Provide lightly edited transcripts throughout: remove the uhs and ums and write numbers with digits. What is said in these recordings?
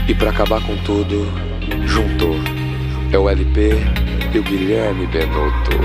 E pra acabar com tudo, juntou. É o LP e o Guilherme Benotto.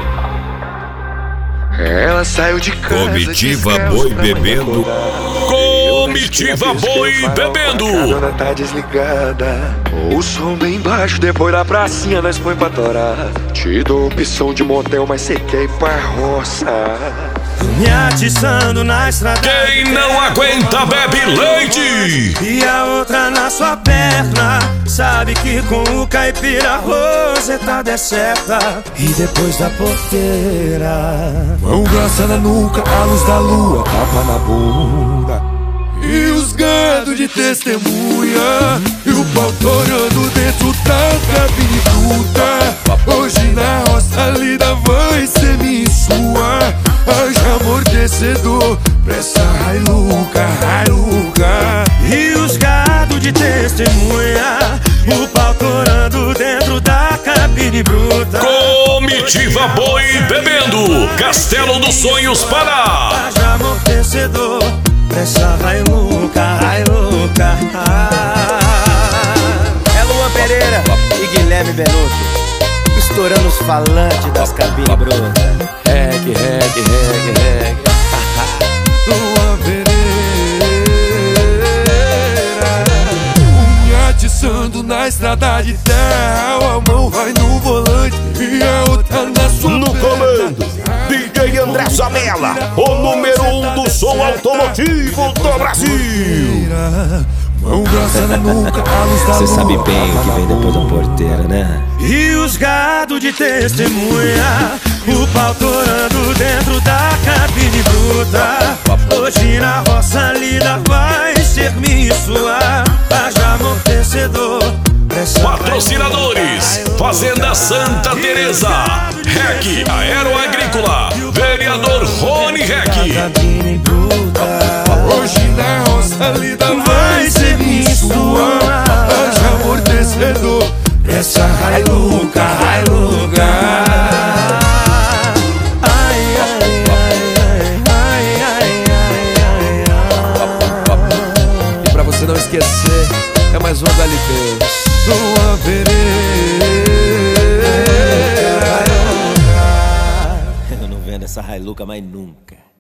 Ela saiu de casa. Comitiva Boi Bebendo. Comitiva Boi Bebendo. A dona tá desligada. O som bem baixo, depois da pracinha nós põe pra torar. Te dou opção de motel, mas cê quer ir pra roça. Me atiçando na estrada. Quem não aguenta bebe leite. E a outra na sua perna. Sabe que com o caipira Roseta é certa. E depois da porteira, mão grossa na nuca, a luz da lua, tapa na bunda. E os gado de testemunha. E o pau torando dentro da cabine bruta. Hoje na roça lida vai ser minha e sua. Haja amortecedor pra essa Hilux. E os gado de testemunha. O pau torando dentro da cabine bruta. Comitiva Boi Bebendo. Castelo dos Sonhos Pará. Haja amortecedor pra essa Hilux. É Luan Pereira e Guilherme Benotto estourando os falantes das cabines brutas. Reggae. Luan Pereira, me atiçando na estrada de terra. A mão vai no volante e a outra na sua No comando, DJ André Zamela, o número 1 do som automotivo do Brasil. Mão grossa na nuca, a luz da lua. Cê sabe bem o que vem depois da porteira, né? E os gado de testemunha. O pau torando dentro da cabine bruta. Hoje na roça lida vai ser minha e sua. Haja amortecedor. Patrocinadores: Fazenda Santa Teresa, REC Aeroagrícola, Vereador Rony REC. Hoje na roça lida vai ser minha e sua. Haja amortecedor essa Hilux. E pra você não esquecer, é mais um da LP. Luan Pereira. Eu não vendo essa Hilux mais nunca.